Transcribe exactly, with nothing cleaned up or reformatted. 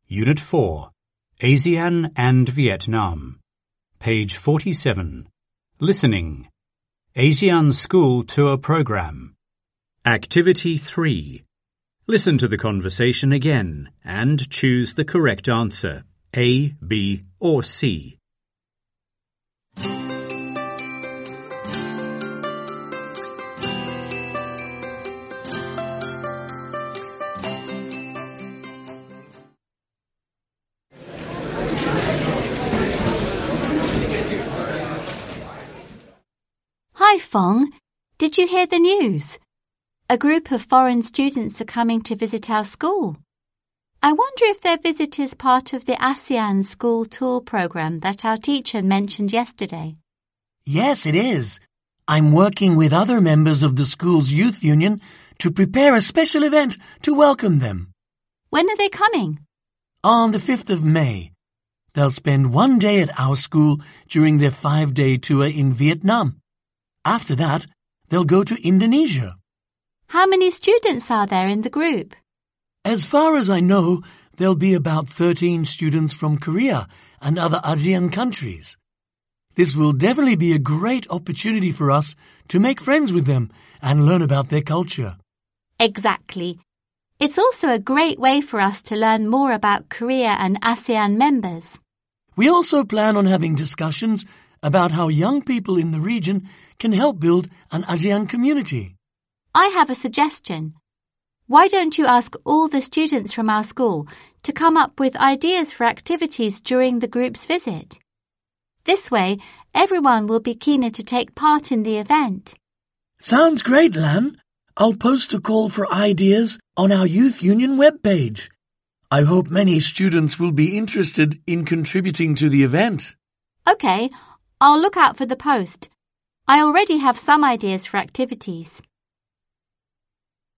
Unit four, ASEAN and Vietnam. Page forty-seven. Listening. ASEAN School Tour Program. Activity three. Listen to the conversation again and choose the correct answer, A, B, or C. Hi, Fong. Did you hear the news? A group of foreign students are coming to visit our school. I wonder if their visit is part of the ASEAN School Tour program that our teacher mentioned yesterday. Yes, it is. I'm working with other members of the school's youth union to prepare a special event to welcome them. When are they coming? On the fifth of May. They'll spend one day at our school during their five-day tour in Vietnam. After that, they'll go to Indonesia. How many students are there in the group? As far as I know, there'll be about thirteen students from Korea and other ASEAN countries. This will definitely be a great opportunity for us to make friends with them and learn about their culture. Exactly. It's also a great way for us to learn more about Korea and ASEAN members. We also plan on having discussions about how young people in the region can help build an ASEAN community. I have a suggestion. Why don't you ask all the students from our school to come up with ideas for activities during the group's visit? This way, everyone will be keener to take part in the event. Sounds great, Lan. I'll post a call for ideas on our Youth Union webpage. I hope many students will be interested in contributing to the event. Okay, I'll look out for the post. I already have some ideas for activities.